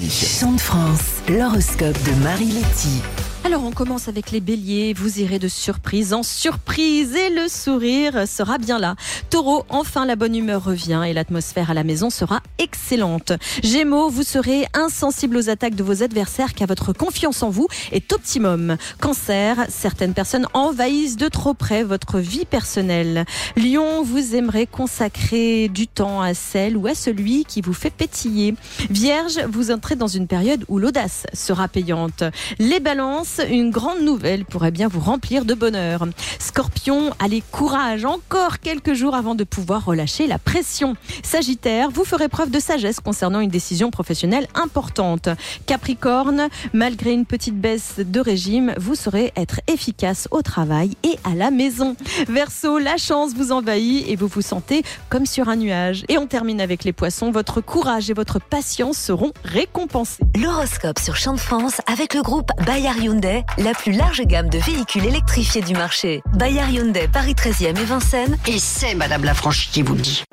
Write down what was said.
mercredi. Chant de France, l'horoscope de Marie-Letty. Alors on commence avec les béliers, vous irez de surprise en surprise et le sourire sera bien là. Taureau, enfin la bonne humeur revient et l'atmosphère à la maison sera excellente. Gémeaux, vous serez insensible aux attaques de vos adversaires car votre confiance en vous est optimum. Cancer, certaines personnes envahissent de trop près votre vie personnelle. Lion, vous aimerez consacrer du temps à celle ou à celui qui vous fait pétiller. Vierge, vous entrez dans une période où l'audace sera payante. Les balances, une grande nouvelle pourrait bien vous remplir de bonheur. Scorpion, allez courage, encore quelques jours avant de pouvoir relâcher la pression. Sagittaire, vous ferez preuve de sagesse concernant une décision professionnelle importante. Capricorne, malgré une petite baisse de régime, vous saurez être efficace au travail et à la maison. Verseau, la chance vous envahit et vous vous sentez comme sur un nuage. Et on termine avec les poissons, votre courage et votre patience seront récompensés. L'horoscope sur Chant de France avec le groupe Bayard Hyundai, la plus large gamme de véhicules électrifiés du marché. Bayard Hyundai, Paris 13e et Vincennes. Et c'est Madame Lafranchi qui vous le dit.